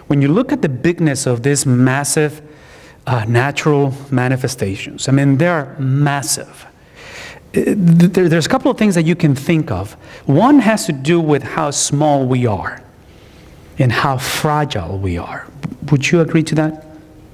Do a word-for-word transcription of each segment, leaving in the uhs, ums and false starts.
when you look at the bigness of these massive uh, natural manifestations, I mean, they're massive. There, there's a couple of things that you can think of. One has to do with how small we are and how fragile we are. Would you agree to that?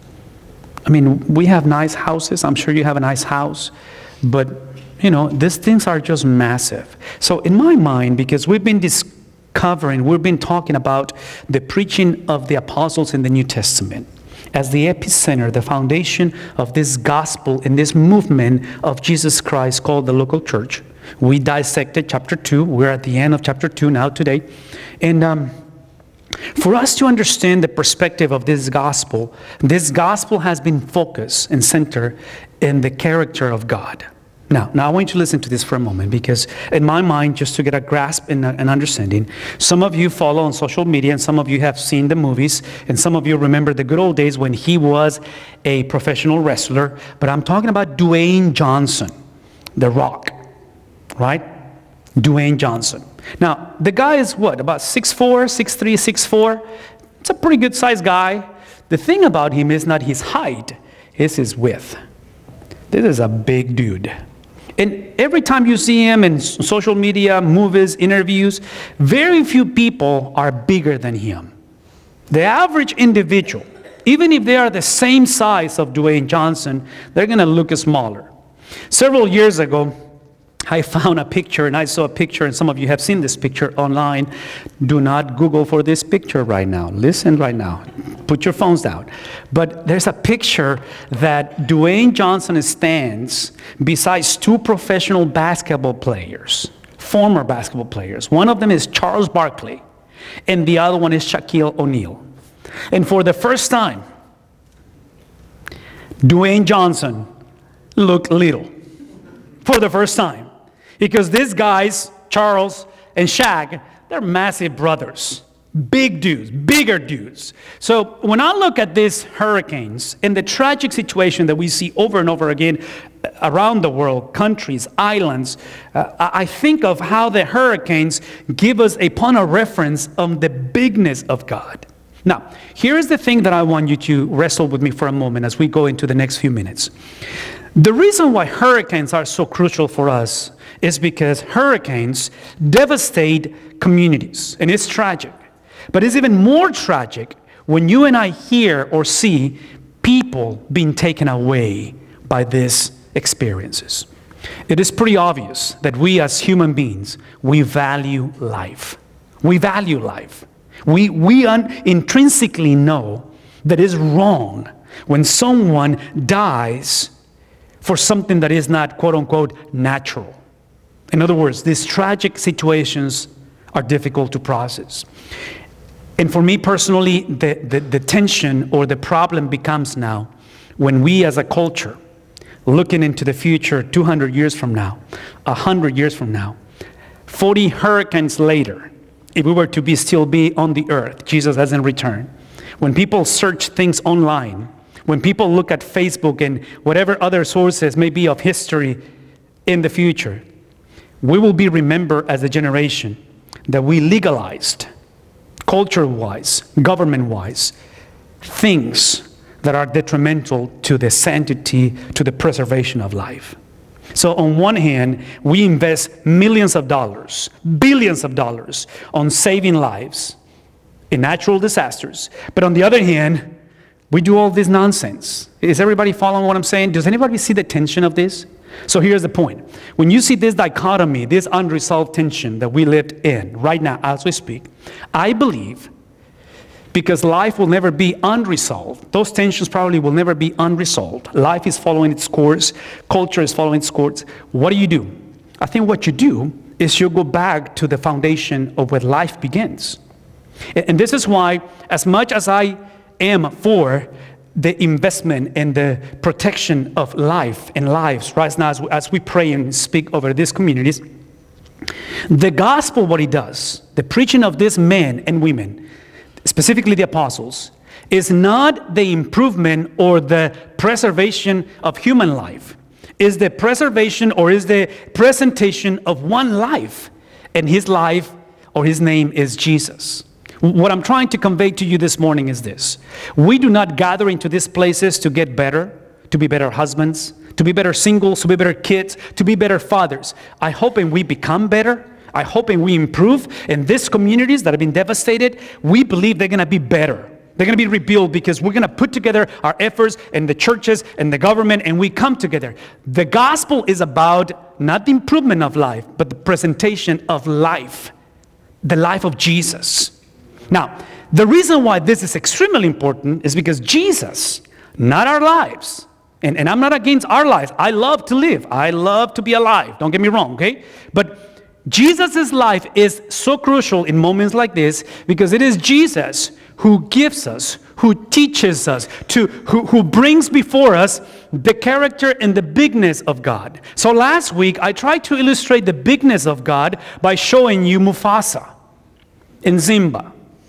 I mean, we have nice houses. I'm sure you have a nice house. But, you know, these things are just massive. So in my mind, because we've been discovering, we've been talking about the preaching of the apostles in the New Testament as the epicenter, the foundation of this gospel and this movement of Jesus Christ called the local church. We dissected chapter two. We're at the end of chapter two now today. And um, for us to understand the perspective of this gospel, this gospel has been focused and centered in the character of God. Now, now I want you to listen to this for a moment, because in my mind, just to get a grasp and an understanding, some of you follow on social media and some of you have seen the movies and some of you remember the good old days when he was a professional wrestler. But I'm talking about Dwayne Johnson, The Rock, right? Dwayne Johnson. Now, the guy is what, about six four, six three, six four? It's a pretty good sized guy. The thing about him is not his height, it's his width. This is a big dude. And every time you see him in social media, movies, interviews, very few people are bigger than him. The average individual, even if they are the same size of Dwayne Johnson, they're going to look smaller. Several years ago, I found a picture, and I saw a picture, and some of you have seen this picture online. Do not Google for this picture right now. Listen right now. Put your phones down. But there's a picture that Dwayne Johnson stands besides two professional basketball players, former basketball players. One of them is Charles Barkley, and the other one is Shaquille O'Neal. And for the first time, Dwayne Johnson looked little. For the first time. Because these guys, Charles and Shaq, they're massive brothers. Big dudes, bigger dudes. So when I look at these hurricanes and the tragic situation that we see over and over again around the world, countries, islands, uh, I think of how the hurricanes give us a point of reference on the bigness of God. Now, here is the thing that I want you to wrestle with me for a moment as we go into the next few minutes. The reason why hurricanes are so crucial for us is because hurricanes devastate communities, and it's tragic. But it's even more tragic when you and I hear or see people being taken away by these experiences. It is pretty obvious that we as human beings, we value life. We value life. We, we un- intrinsically know that it's wrong when someone dies for something that is not, quote unquote, natural. In other words, these tragic situations are difficult to process. And for me personally, the, the, the tension or the problem becomes now when we as a culture, looking into the future two hundred years from now, one hundred years from now, forty hurricanes later, if we were to be still be on the earth, Jesus hasn't returned. When people search things online, when people look at Facebook and whatever other sources may be of history in the future, we will be remembered as a generation that we legalized, culture-wise, government-wise, things that are detrimental to the sanctity, to the preservation of life. So on one hand, we invest millions of dollars, billions of dollars on saving lives in natural disasters. But on the other hand, we do all this nonsense. Is everybody following what I'm saying? Does anybody see the tension of this? So here's the point. When you see this dichotomy, this unresolved tension that we lived in right now as we speak, I believe because life will never be unresolved. Those tensions probably will never be unresolved. Life is following its course. Culture is following its course. What do you do? I think what you do is you go back to the foundation of where life begins. And this is why, as much as I am for the investment and the protection of life and lives right now as, as we pray and speak over these communities, the gospel, what it does, the preaching of these men and women, specifically the apostles, is not the improvement or the preservation of human life. Is the preservation or is the presentation of one life, and his life or his name is Jesus. What I'm trying to convey to you this morning is this. We do not gather into these places to get better, to be better husbands, to be better singles, to be better kids, to be better fathers. I hope and we become better. I hope and we improve. In these communities that have been devastated, we believe they're going to be better. They're going to be rebuilt because we're going to put together our efforts in the churches and the government, and we come together. The gospel is about not the improvement of life, but the presentation of life, the life of Jesus. Now, the reason why this is extremely important is because Jesus, not our lives, and, and I'm not against our lives. I love to live. I love to be alive. Don't get me wrong, okay? But Jesus' life is so crucial in moments like this because it is Jesus who gives us, who teaches us, to, who, who brings before us the character and the bigness of God. So last week, I tried to illustrate the bigness of God by showing you Mufasa and Simba.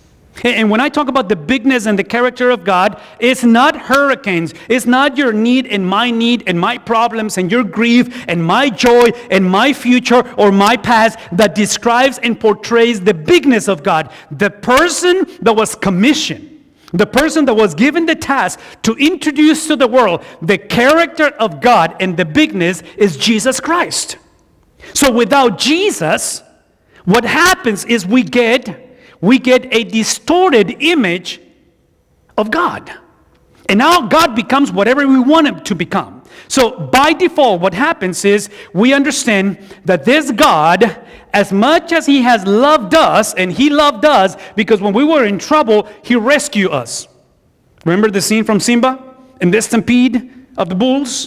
And when I talk about the bigness and the character of God, it's not hurricanes. It's not your need and my need and my problems and your grief and my joy and my future or my past that describes and portrays the bigness of God. The person that was commissioned, the person that was given the task to introduce to the world the character of God and the bigness is Jesus Christ. So without Jesus, what happens is we get we get a distorted image of God. And now God becomes whatever we want him to become. So by default, what happens is we understand that this God, as much as he has loved us, and he loved us because when we were in trouble, he rescued us. Remember the scene from Simba in the stampede of the bulls?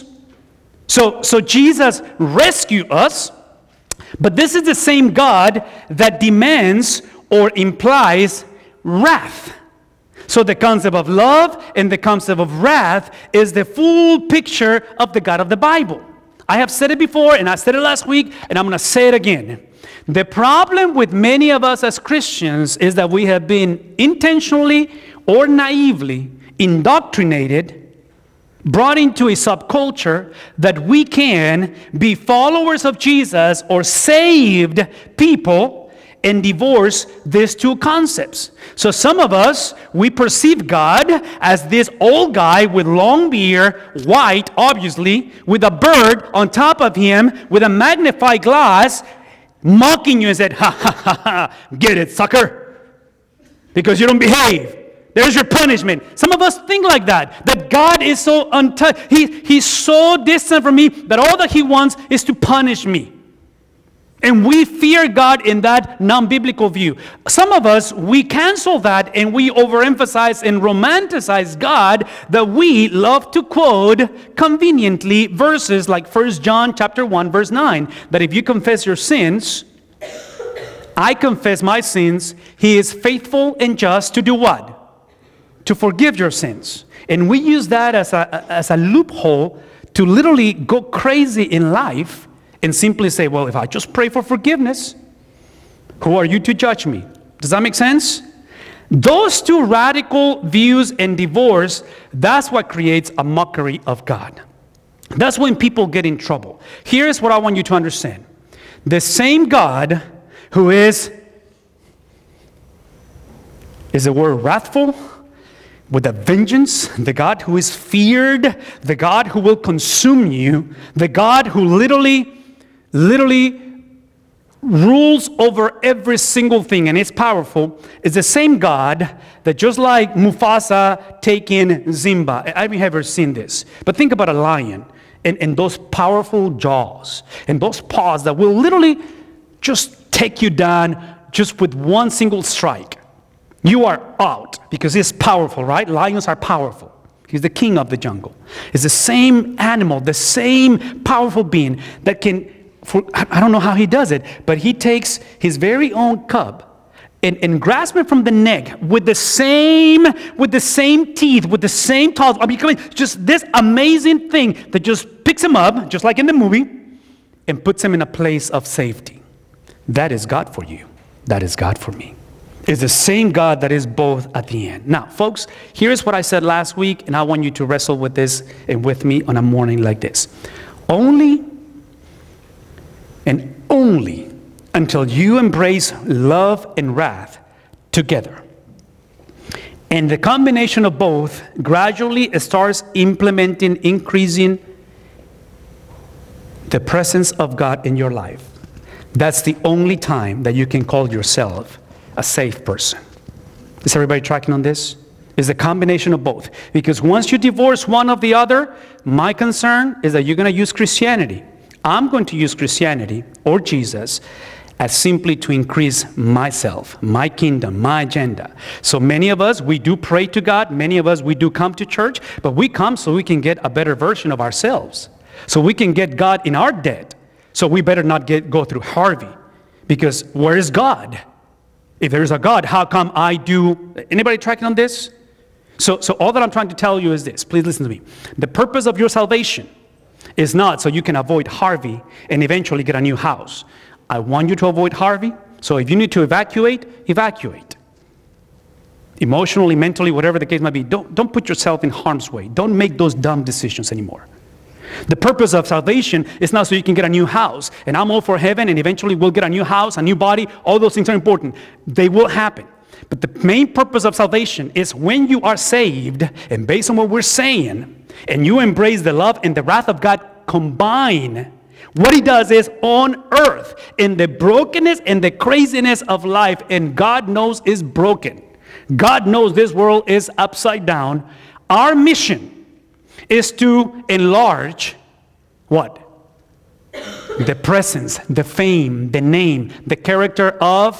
So, so Jesus rescued us, but this is the same God that demands or implies wrath. So the concept of love and the concept of wrath is the full picture of the God of the Bible. I have said it before, and I said it last week, and I'm going to say it again. The problem with many of us as Christians is that we have been intentionally or naively indoctrinated, brought into a subculture that we can be followers of Jesus or saved people and divorce these two concepts. So some of us, we perceive God as this old guy with long beard, white, obviously, with a bird on top of him, with a magnifying glass, mocking you and said, ha, ha, ha, ha, get it, sucker, because you don't behave. There's your punishment. Some of us think like that, that God is so untouched. He, he's so distant from me that all that he wants is to punish me. And we fear God in that non-biblical view. Some of us, we cancel that and we overemphasize and romanticize God that we love to quote conveniently verses like First John chapter one, verse nine, that if you confess your sins, I confess my sins, he is faithful and just to do what? To forgive your sins. And we use that as a, as a loophole to literally go crazy in life and simply say, well, if I just pray for forgiveness, who are you to judge me? Does that make sense? Those two radical views and divorce, that's what creates a mockery of God. That's when people get in trouble. Here's what I want you to understand. The same God who is, is the word wrathful? With a vengeance, the God who is feared, the God who will consume you, the God who literally literally rules over every single thing and is powerful, is the same God that just like Mufasa taking Simba. I haven't ever seen this, but think about a lion and, and those powerful jaws and those paws that will literally just take you down just with one single strike. You are out because he's powerful, right? Lions are powerful. He's the king of the jungle. It's the same animal, the same powerful being that can, for, I don't know how he does it, but he takes his very own cub and, and grasps it from the neck with the same, with the same teeth, with the same claws. I mean, just this amazing thing that just picks him up, just like in the movie, and puts him in a place of safety. That is God for you. That is God for me. It's the same God that is both at the end. Now, folks, here's what I said last week, and I want you to wrestle with this and with me on a morning like this. Only and only until you embrace love and wrath together, And the combination of both gradually starts implementing, increasing the presence of God in your life. That's the only time that you can call yourself a saved person. Is everybody tracking on this? It's a combination of both. Because once you divorce one of the other, my concern is that you're going to use Christianity. I'm going to use Christianity or Jesus as simply to increase myself, my kingdom, my agenda. So many of us, we do pray to God. Many of us, we do come to church. But we come so we can get a better version of ourselves. So we can get God in our debt. So we better not get go through Harvey. Because where is God? If there is a God, how come I do? Anybody tracking on this? So, so all that I'm trying to tell you is this. Please listen to me. The purpose of your salvation is not so you can avoid Harvey and eventually get a new house. I want you to avoid Harvey. So if you need to evacuate, evacuate. Emotionally, mentally, whatever the case might be, don't, don't put yourself in harm's way. Don't make those dumb decisions anymore. The purpose of salvation is not so you can get a new house. And I'm all for heaven, and eventually we'll get a new house, a new body. All those things are important. They will happen. But the main purpose of salvation is when you are saved, and based on what we're saying, and you embrace the love and the wrath of God combined, what he does is on earth, in the brokenness and the craziness of life, and God knows is broken. God knows this world is upside down. Our mission is to enlarge what? The presence, the fame, the name, the character of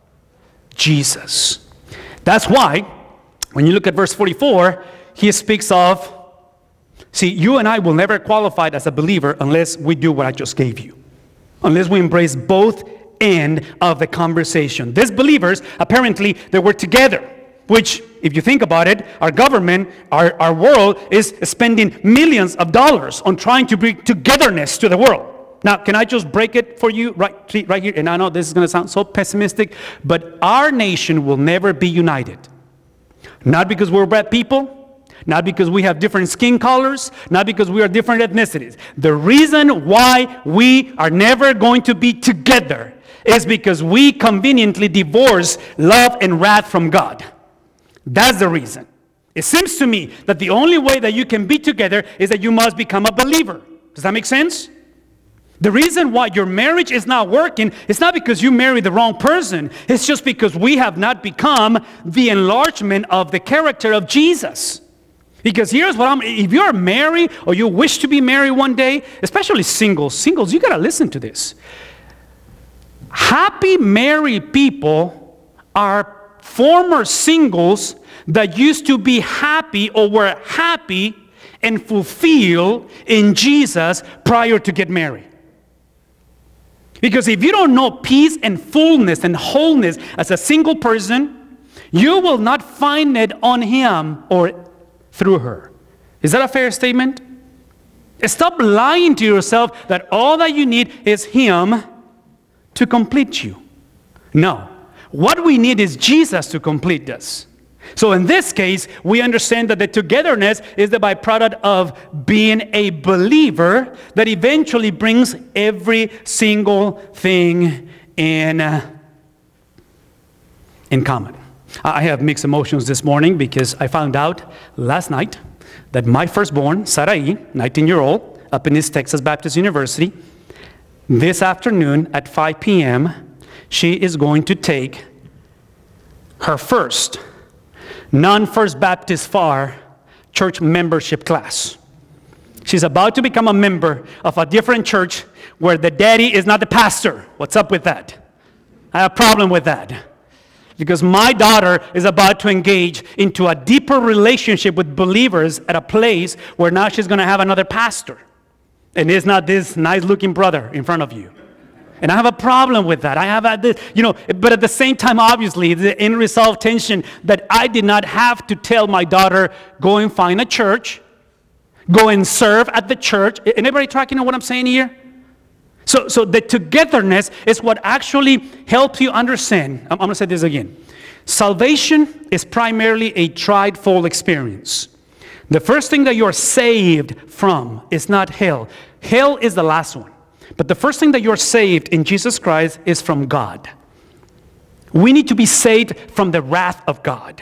Jesus. That's why, when you look at verse forty-four, he speaks of, see, you and I will never qualify as a believer unless we do what I just gave you. Unless we embrace both ends of the conversation. These believers, apparently, they were together. Which, if you think about it, our government, our, our world is spending millions of dollars on trying to bring togetherness to the world. Now, can I just break it for you right, right here? And I know this is going to sound so pessimistic, but our nation will never be united. Not because we're bad people, not because we have different skin colors, not because we are different ethnicities. The reason why we are never going to be together is because we conveniently divorce love and wrath from God. That's the reason. It seems to me that the only way that you can be together is that you must become a believer. Does that make sense? The reason why your marriage is not working is not because you married the wrong person. It's just because we have not become the enlargement of the character of Jesus. Because here's what I'm, if you're married or you wish to be married one day, especially singles, singles, you got to listen to this. Happy married people are former singles that used to be happy or were happy and fulfilled in Jesus prior to get married. Because if you don't know peace and fullness and wholeness as a single person, you will not find it on him or through her. Is that a fair statement? Stop lying to yourself that all that you need is him to complete you. No. What we need is Jesus to complete us. So in this case, we understand that the togetherness is the byproduct of being a believer that eventually brings every single thing in, uh, in common. I have mixed emotions this morning because I found out last night that my firstborn, Sarai, nineteen-year-old, up in East Texas Baptist University, this afternoon at five p.m., she is going to take her first non-First Baptist F A R church membership class. She's about to become a member of a different church where the daddy is not the pastor. What's up with that? I have a problem with that. Because my daughter is about to engage into a deeper relationship with believers at a place where now she's going to have another pastor. And it's not this nice-looking brother in front of you. And I have a problem with that. I have had this, you know, but at the same time, obviously, the unresolved tension that I did not have to tell my daughter, go and find a church, go and serve at the church. Anybody tracking on what I'm saying here? So, so the togetherness is what actually helps you understand. I'm, I'm going to say this again. Salvation is primarily a trifold experience. The first thing that you're saved from is not hell. Hell is the last one. But the first thing that you're saved in Jesus Christ is from God. We need to be saved from the wrath of God.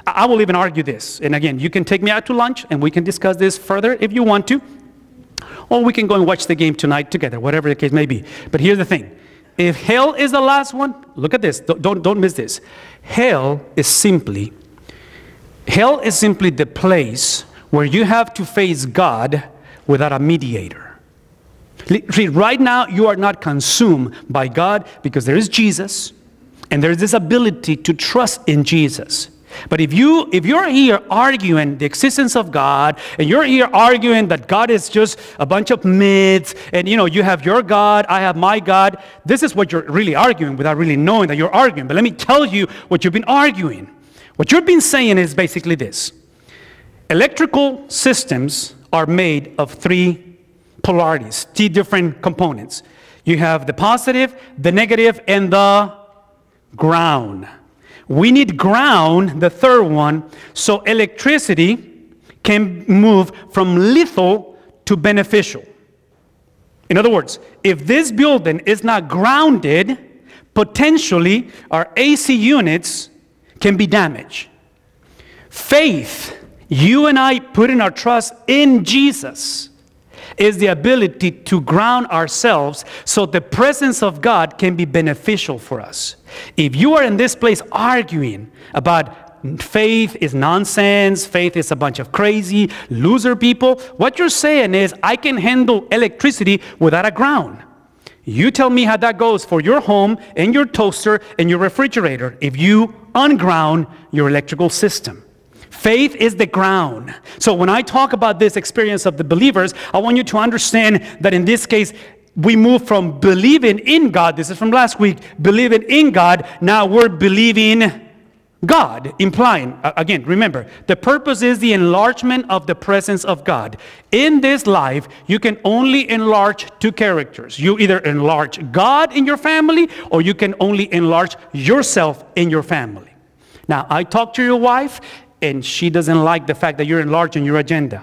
I will even argue this. And again, you can take me out to lunch and we can discuss this further if you want to. Or we can go and watch the game tonight together, whatever the case may be. But here's the thing. If hell is the last one, look at this. Don't, don't, don't miss this. Hell is simply, hell is simply the place where you have to face God without a mediator. See, right now, you are not consumed by God because there is Jesus, and there is this ability to trust in Jesus. But if you if you're here arguing the existence of God, and you're here arguing that God is just a bunch of myths, and you know you have your God, I have my God, this is what you're really arguing without really knowing that you're arguing. But let me tell you what you've been arguing. What you've been saying is basically this: electrical systems are made of three polarities, three different components. You have the positive, the negative, and the ground. We need ground, the third one, so electricity can move from lethal to beneficial. In other words, if this building is not grounded, potentially our A C units can be damaged. Faith, you and I putting our trust in Jesus, is the ability to ground ourselves so the presence of God can be beneficial for us. If you are in this place arguing about faith is nonsense, faith is a bunch of crazy loser people, what you're saying is, I can handle electricity without a ground. You tell me how that goes for your home and your toaster and your refrigerator if you unground your electrical system. Faith is the ground. So when I talk about this experience of the believers, I want you to understand that in this case, we move from believing in God, this is from last week, believing in God, now we're believing God, implying, again, remember, the purpose is the enlargement of the presence of God. In this life, you can only enlarge two characters. You either enlarge God in your family, or you can only enlarge yourself in your family. Now, I talked to your wife, and she doesn't like the fact that you're enlarging your agenda.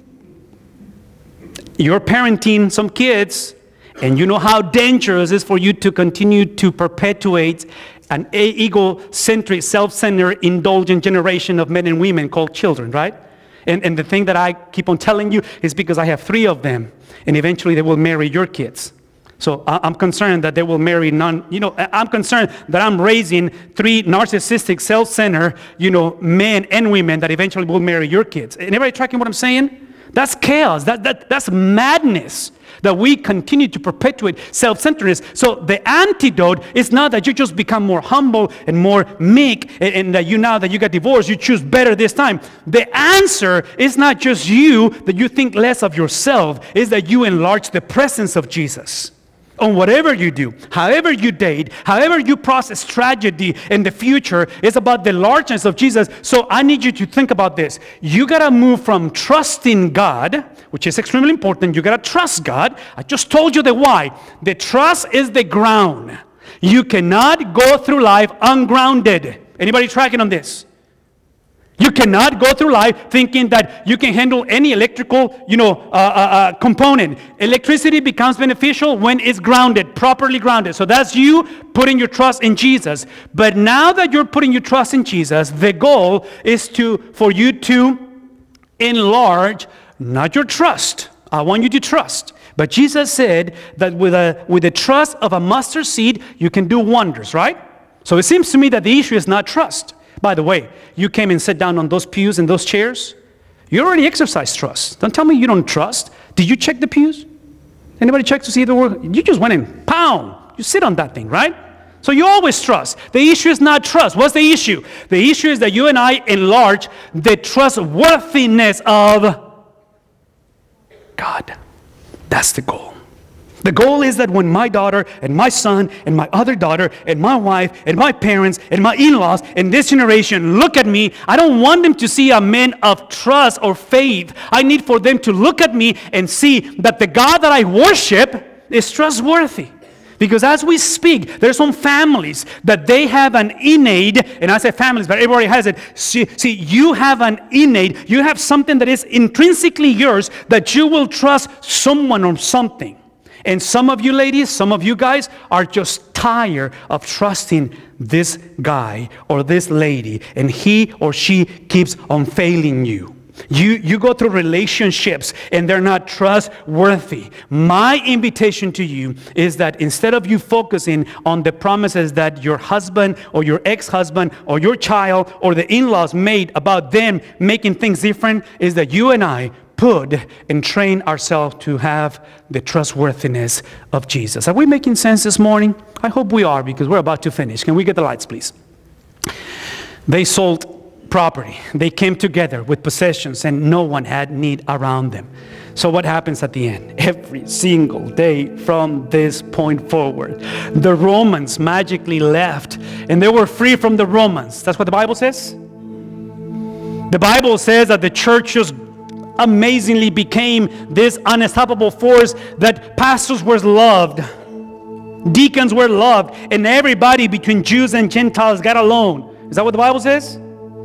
You're parenting some kids, and you know how dangerous it is for you to continue to perpetuate an egocentric, self-centered, indulgent generation of men and women called children, right? And, and the thing that I keep on telling you is because I have three of them, and eventually they will marry your kids. So I'm concerned that they will marry none, you know, I'm concerned that I'm raising three narcissistic, self-centered, you know, men and women that eventually will marry your kids. Anybody tracking what I'm saying? That's chaos. That, that, that's madness, that we continue to perpetuate self-centeredness. So the antidote is not that you just become more humble and more meek, and, and that you, now that you got divorced, you choose better this time. The answer is not just you, that you think less of yourself, is that you enlarge the presence of Jesus on whatever you do, however you date, however you process tragedy in the future. Is about the largeness of Jesus. So I need you to think about this. You got to move from trusting God, which is extremely important. You got to trust God. I just told you the why. The trust is the ground. You cannot go through life ungrounded. Anybody tracking on this? You cannot go through life thinking that you can handle any electrical, you know, uh, uh, uh, component. Electricity becomes beneficial when it's grounded, properly grounded. So that's you putting your trust in Jesus. But now that you're putting your trust in Jesus, the goal is to for you to enlarge, not your trust. I want you to trust. But Jesus said that with a with the trust of a mustard seed, you can do wonders, right? So it seems to me that the issue is not trust. By the way, you came and sat down on those pews and those chairs. You already exercised trust. Don't tell me you don't trust. Did you check the pews? Anybody check to see the word? You just went in, pound. You sit on that thing, right? So you always trust. The issue is not trust. What's the issue? The issue is that you and I enlarge the trustworthiness of God. That's the goal. The goal is that when my daughter and my son and my other daughter and my wife and my parents and my in-laws and this generation look at me, I don't want them to see a man of trust or faith. I need for them to look at me and see that the God that I worship is trustworthy. Because as we speak, there's some families that they have an innate, and I say families, but everybody has it. See, see, you have an innate, you have something that is intrinsically yours, that you will trust someone or something. And some of you ladies, some of you guys are just tired of trusting this guy or this lady, and he or she keeps on failing you. You, you go through relationships and they're not trustworthy. My invitation to you is that instead of you focusing on the promises that your husband or your ex-husband or your child or the in-laws made about them making things different, is that you and I put and train ourselves to have the trustworthiness of Jesus. Are we making sense this morning? I hope we are, because we're about to finish. Can we get the lights, please? They sold property. They came together with possessions, and no one had need around them. So what happens at the end? Every single day from this point forward, the Romans magically left, and they were free from the Romans. That's what the Bible says. The Bible says that the church just amazingly became this unstoppable force, that pastors were loved, deacons were loved, and everybody between Jews and Gentiles got along. Is that what the Bible says?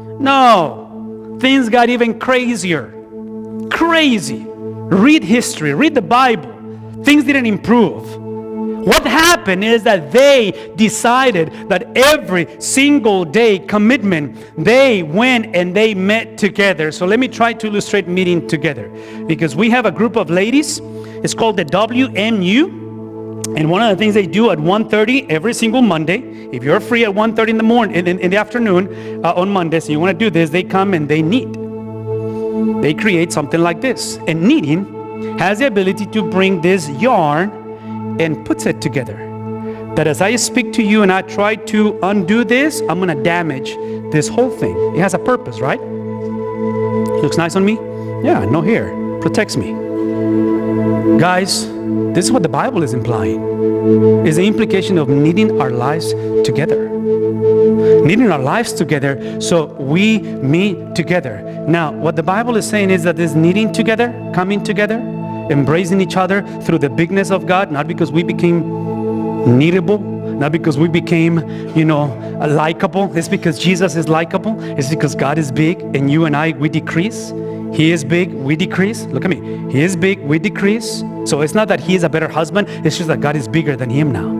No, things got even crazier. Crazy. Read history, read the Bible. Things didn't improve. What happened is that they decided that every single day commitment, they went and they met together. So let me try to illustrate meeting together, because we have a group of ladies. It's called the W M U. And one of the things they do at one thirty every single Monday, if you're free at one thirty in the morning, in, in, in the afternoon uh, on Mondays, and you want to do this, they come and they knit. They create something like this. And knitting has the ability to bring this yarn and puts it together. That as I speak to you and I try to undo this, I'm going to damage this whole thing. It has a purpose, right? Looks nice on me? Yeah, no hair. Protects me. Guys, this is what the Bible is implying. Is the implication of knitting our lives together. Knitting our lives together so we meet together. Now, what the Bible is saying is that this knitting together, coming together, embracing each other through the bigness of God, not because we became kneadable, not because we became, you know, likable. It's because Jesus is likable. It's because God is big and you and I, we decrease. He is big, we decrease. Look at me. He is big, we decrease. So it's not that he is a better husband. It's just that God is bigger than him now.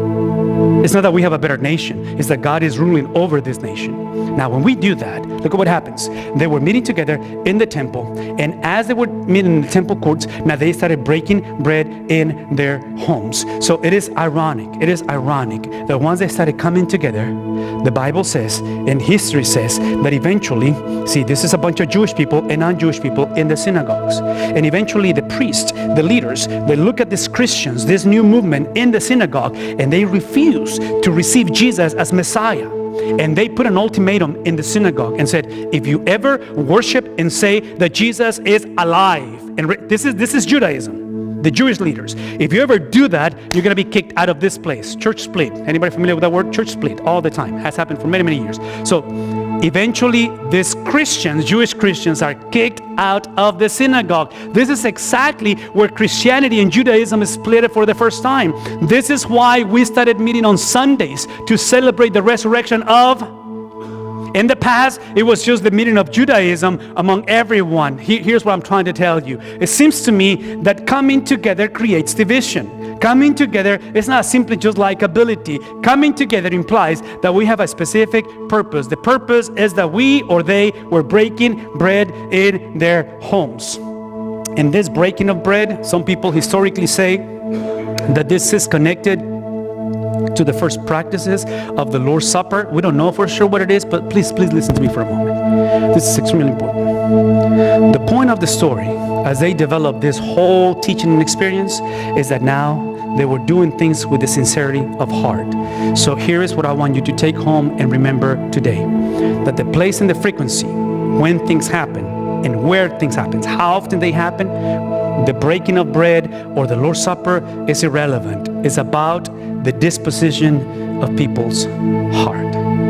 It's not that we have a better nation. It's that God is ruling over this nation. Now, when we do that, look at what happens. They were meeting together in the temple. And as they were meeting in the temple courts, now they started breaking bread in their homes. So it is ironic. It is ironic that once they started coming together, the Bible says, and history says, that eventually, see, this is a bunch of Jewish people and non-Jewish people in the synagogues. And eventually the priests, the leaders, they look at these Christians, this new movement in the synagogue, and they refuse to receive Jesus as Messiah. And they put an ultimatum in the synagogue and said, if you ever worship and say that Jesus is alive, and re- this is this is Judaism, the Jewish leaders, if you ever do that, you're going to be kicked out of this place. Church split. Anybody familiar with that word? Church split all the time. Has happened for many, many years. So eventually these Christians, Jewish Christians, are kicked out of the synagogue. This is exactly where Christianity and Judaism is split for the first time. This is why we started meeting on Sundays to celebrate the resurrection of. In the past, it was just the meeting of Judaism among everyone. Here's what I'm trying to tell you. It seems to me that coming together creates division. Coming together is not simply just likability. Coming together implies that we have a specific purpose. The purpose is that we or they were breaking bread in their homes. And this breaking of bread, some people historically say that this is connected to the first practices of the Lord's Supper. We don't know for sure what it is, but please, please listen to me for a moment. This is extremely important. The point of the story, as they developed this whole teaching and experience, is that now they were doing things with the sincerity of heart. So here is what I want you to take home and remember today. That the place and the frequency, when things happen, and where things happen, how often they happen, the breaking of bread or the Lord's Supper is irrelevant. It's about the disposition of people's heart.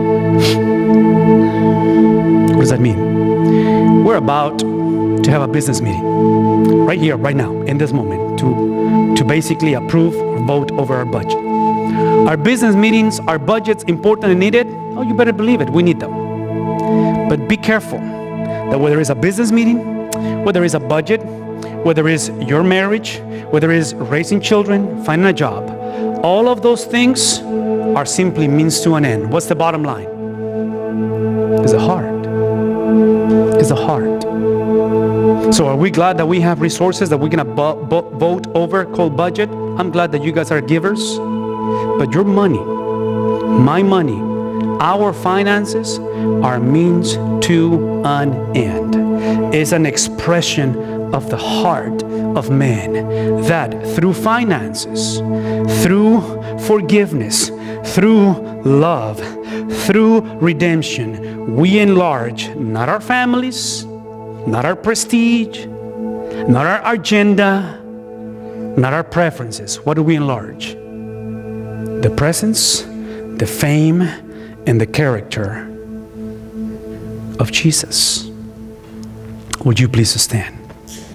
What does that mean? We're about to have a business meeting right here, right now, in this moment, to, to basically approve or vote over our budget. Our business meetings, our budgets, important and needed? Oh, you better believe it, we need them. But be careful that whether it's a business meeting, whether it's a budget, whether it's your marriage, whether it's raising children, finding a job, All of those things are simply means to an end. What's the bottom line? It's the heart. It's the heart. So are we glad that we have resources that we're going to bo- bo- vote over called budget? I'm glad that you guys are givers. But your money, my money, our finances are means to an end. It's an expression of the heart of man, that through finances, through forgiveness, through love, through redemption, we enlarge not our families, not our prestige, not our agenda, not our preferences. What do we enlarge? The presence, the fame, and the character of Jesus. Would you please stand?